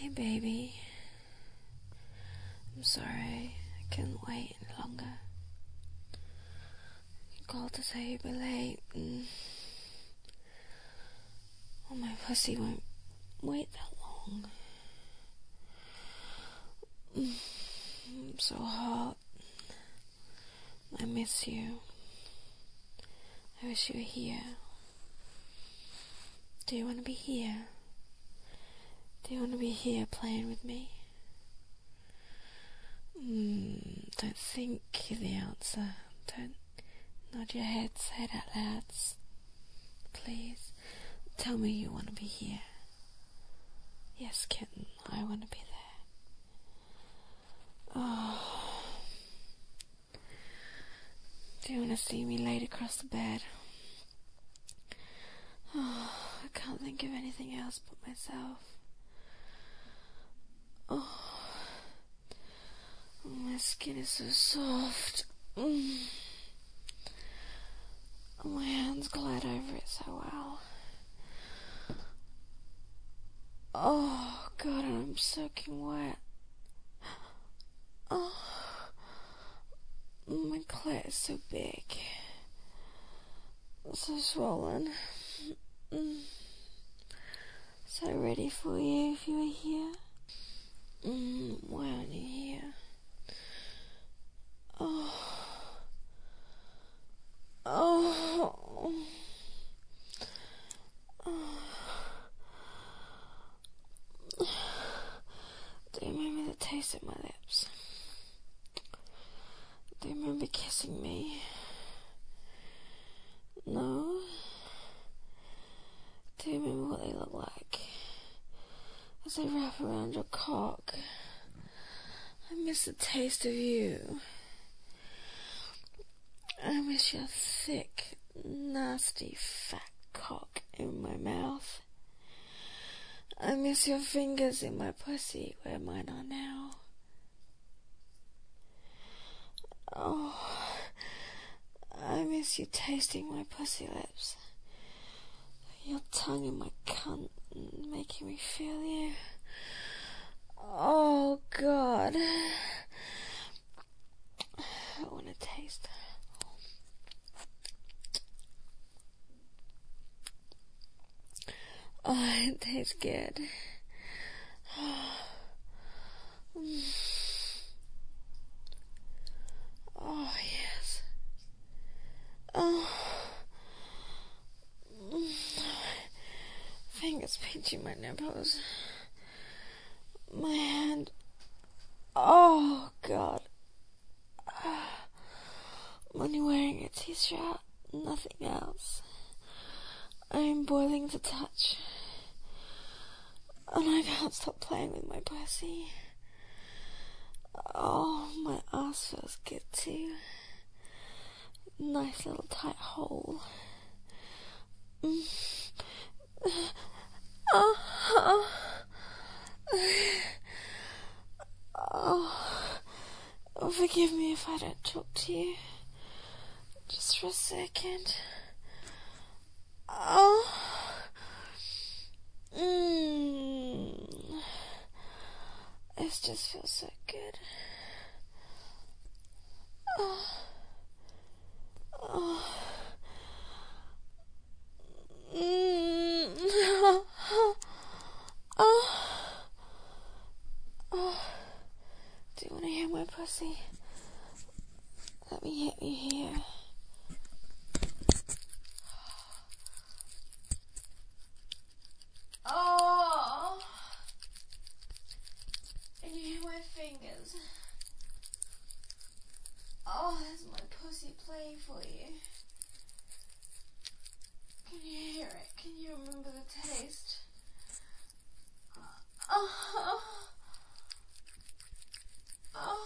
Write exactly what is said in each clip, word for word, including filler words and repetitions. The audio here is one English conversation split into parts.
baby. I'm sorry I couldn't wait any longer. You called to say you'd be late, and well, my pussy won't wait that long. I'm so hot. I miss you. I wish you were here. Do you want to be here? Do you want to be here playing with me? Mm, don't think you're the answer. Don't nod your head, say it out loud. Please, tell me you want to be here. Yes, kitten, I want to be there. Oh. Do you want to see me laid across the bed? Oh, I can't think of anything else but myself. Oh, my skin is so soft. Mm. My hands glide over it so well. Oh, God, I'm soaking wet. Oh, my clit is so big. So swollen. Mm. So ready for you if you were here. Mm, why aren't you here? Oh. Oh. Oh. Do you remember the taste of my lips? Do you remember kissing me? No? Do you remember what they look like as they wrap around your cock? I miss the taste of you. I miss your thick, nasty, fat cock in my mouth. I miss your fingers in my pussy where mine are now. Oh, I miss you tasting my pussy lips. Your tongue in my cunt and making me feel you. Oh, God. I want to taste it. Oh, it tastes good. Oh, yes. Oh. Fingers pinching my nipples. My hand. Oh, God. I'm only wearing a t-shirt, nothing else. I am boiling to touch. And I can't stop playing with my pussy. Oh, my ass feels good too. Nice little tight hole. Mm. Oh, oh. Oh, forgive me if I don't talk to you. Just for a second. Oh. Mm. This just feels so good. Oh. Oh. Mm. Oh. Oh. Oh. Do you want to hear my pussy? Let me hit you here. Oh. Can you hear my fingers? Oh, there's my pussy playing for you. Can you hear it? Can you remember the taste? Oh. Oh.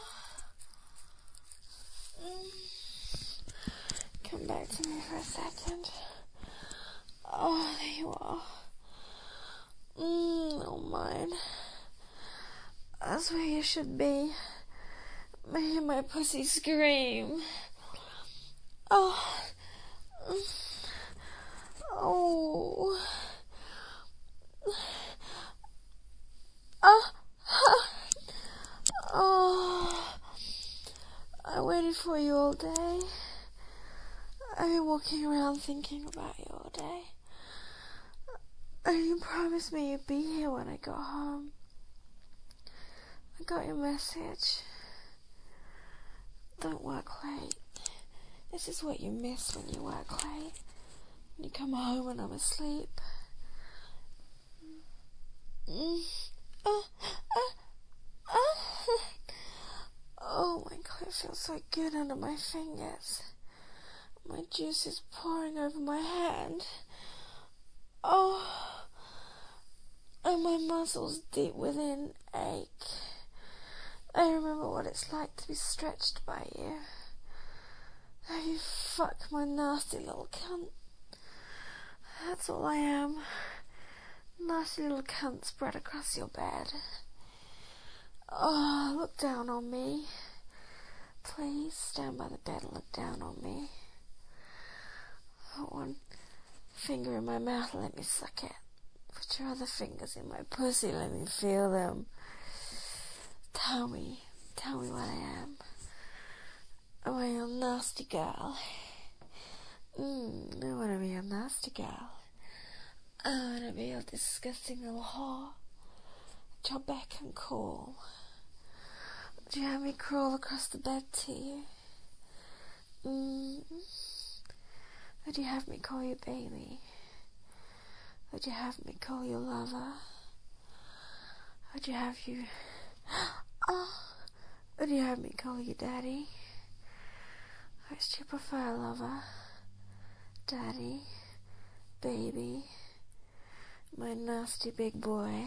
Mm. Come back to me for a second. Oh, there you are. Mm, oh, mine. That's where you should be. May my pussy scream. Oh. Oh. Oh. all day. I've been walking around thinking about you all day. And you promised me you'd be here when I got home. I got your message. Don't work late. This is what you miss when you work late. When you come home and I'm asleep. Mm. Oh, oh, oh. Oh, my clit feels so good under my fingers. My juice is pouring over my hand. Oh, and my muscles deep within ache. I remember what it's like to be stretched by you. Oh, you fuck my nasty little cunt. That's all I am. Nasty little cunt spread across your bed. Oh, look down on me. Please stand by the bed and look down on me. Put one finger in my mouth and let me suck it. Put your other fingers in my pussy, let me feel them. Tell me, tell me what I am. Am I a nasty girl? Mm, I want to be a nasty girl. I want to be a disgusting little whore. At your beck and call. Would you have me crawl across the bed to you? Mm. Would you have me call you baby? Would you have me call you lover? Would you have you... Oh, would you have me call you daddy? Which do you prefer, lover? Daddy? Baby? My nasty big boy?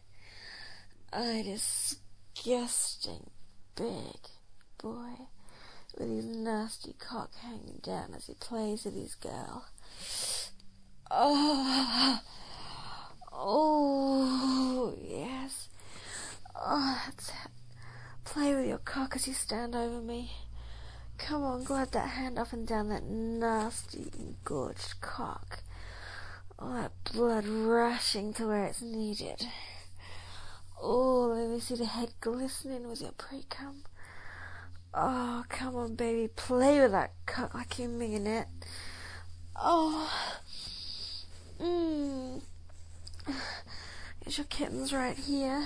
I disgusting big boy with his nasty cock hanging down as he plays with his girl. Oh, oh, yes. Oh, that's it. Play with your cock as you stand over me. Come on, glide that hand up and down that nasty, engorged cock. All that blood rushing to where it's needed. Oh, let me see the head glistening with your pre-cum. Oh, come on, baby, play with that cock like you mean it. Oh, mmm. Here's your kittens right here.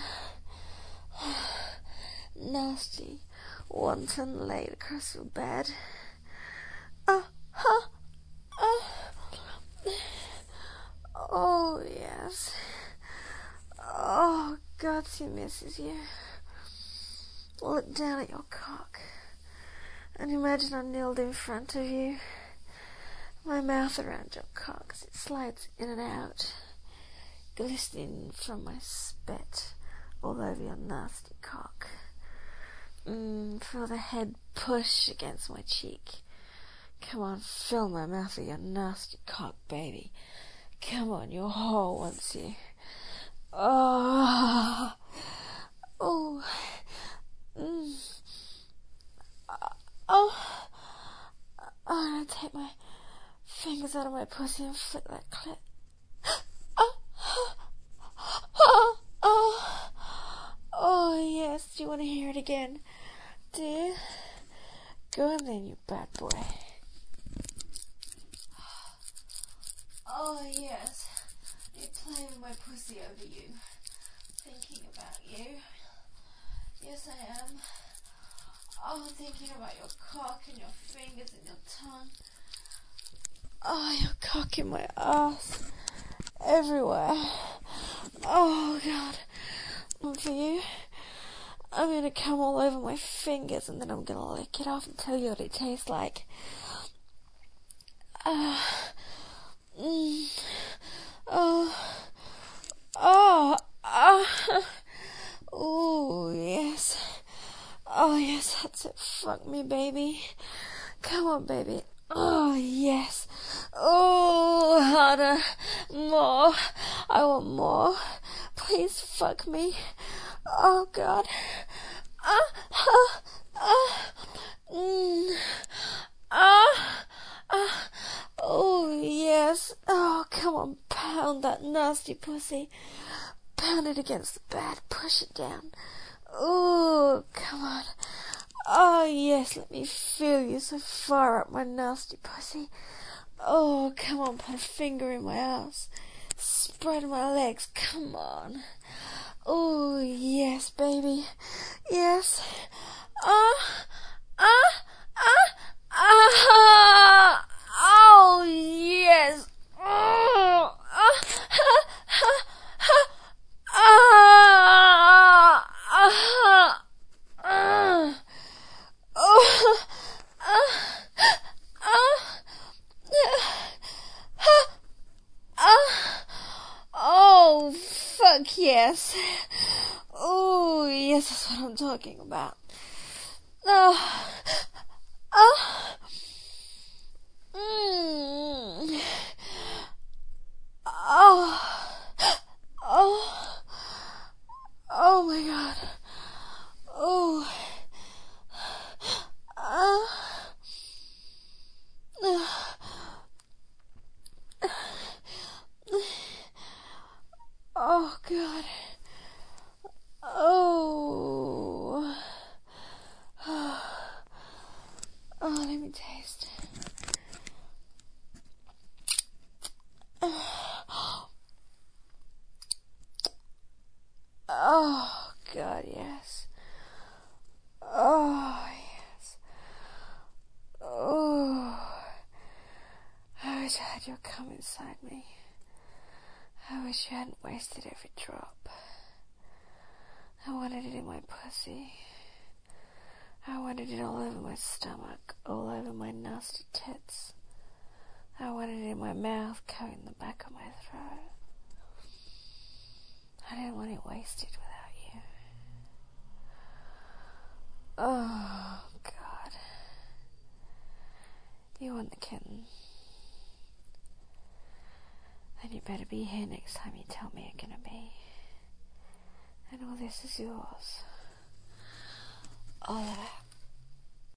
Nasty, wanton laid across your bed. Oh, oh, oh. Oh, yes. Oh, God, she misses you. Look down at your cock and imagine I'm kneeled in front of you. My mouth around your cock as it slides in and out, glistening from my spit all over your nasty cock. Mmm, feel the head push against my cheek. Come on, fill my mouth with your nasty cock, baby. Come on, your whore wants you. Oh, oh, mm. Oh, I'm gonna take my fingers out of my pussy and flick that clit. Oh, oh, oh, oh, yes. Do you want to hear it again? Do you? Go on then, you bad boy. Oh, yes. You're playing with my pussy over you. Thinking about you. Yes, I am. Oh, thinking about your cock and your fingers and your tongue. Oh, your cock in my ass. Everywhere. Oh, God. And for you, I'm going to come all over my fingers and then I'm going to lick it off and tell you what it tastes like. Ah. Uh, mm. Oh. Oh. Ah. Oh, yes. Oh, yes, that's it. Fuck me, baby. Come on, baby. Oh, yes. Oh, harder. More. I want more. Please fuck me. Oh, God. Ah, ah, ah. Mm. Ah, ah. Oh, yes. Oh, come on. Pound that nasty pussy. Pound it against the bed. Push it down. Oh, come on. Oh, yes, let me feel you so far up my nasty pussy. Oh, come on, put a finger in my ass. Spread my legs, come on. Oh, yes, baby. Yes. Ah, ah, ah, ah. Oh, yes. Oh, ah, ha, ha, ha. Ah, ah, ah. Oh, ah, ah, ah. Oh, fuck yes. Oh, yes, that's what I'm talking about. Oh, oh, mm. Oh, oh, oh my God. Oh, uh, oh God. Oh, oh, oh, let me taste. Oh God, yes. Oh yes. Oh, I wish I had your cum inside me. I wish you hadn't wasted every drop. I wanted it in my pussy. I wanted it all over my stomach, all over my nasty tits. I wanted it in my mouth, coating the back of my throat. I didn't want it wasted without you. Oh, God. You want the kitten? Then you better be here next time you tell me you're gonna be. And all this is yours. All of it.